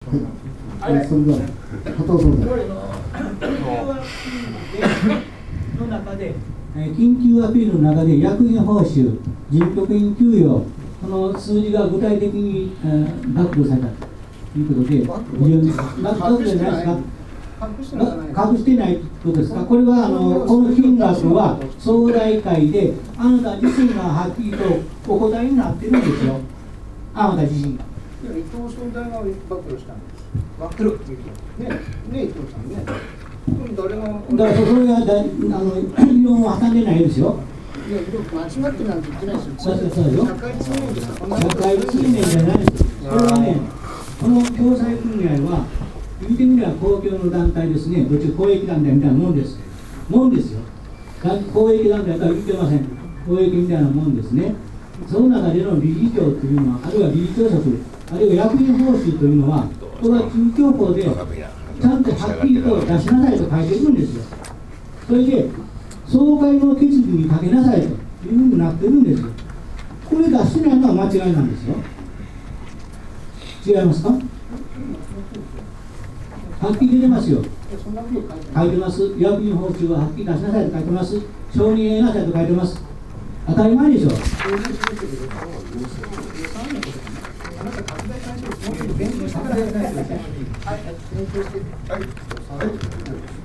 それでは加藤総裁。 の中で、緊急アピールの中で役員報酬、事務局員給与、この数字が具体的に、暴露されたということで、非常に隠してないですか？隠してないということですか？これはこの金額は総代会であなた自身がはっきりとお答えになってるんですよ。あなた自身が。 伊藤総裁が暴露したんです。暴露っていうね、伊藤さんね。誰がだからそれは異論は挟んでないですよ。 いや、間違ってなんて言ってないですよ。 そうよ。 社会通念ですか。 社会通念じゃないです。これはね、この共済組合は言ってみれば公共の団体ですね。どっち公益団体みたいなもんです。もんですよ。公益団体とは言ってません。公益みたいなもんですね。その中での理事長というのは、あるいは理事長職、あるいは役員報酬というのは、これは中教法でちゃんとはっきりと出しなさいと書いてるんですよ。それで、総会の決議にかけなさいというふうになってるんですよ。これ出してないのは間違いなんですよ。違いますか？はっきり出てますよ。書いてます。役員報酬ははっきり出しなさいと書いてます。承認得なさいと書いてます。当たり前でしょ。 あなた拡大対象をもうちょっと勉強してからやりたいですね。はい、勉強して。はい。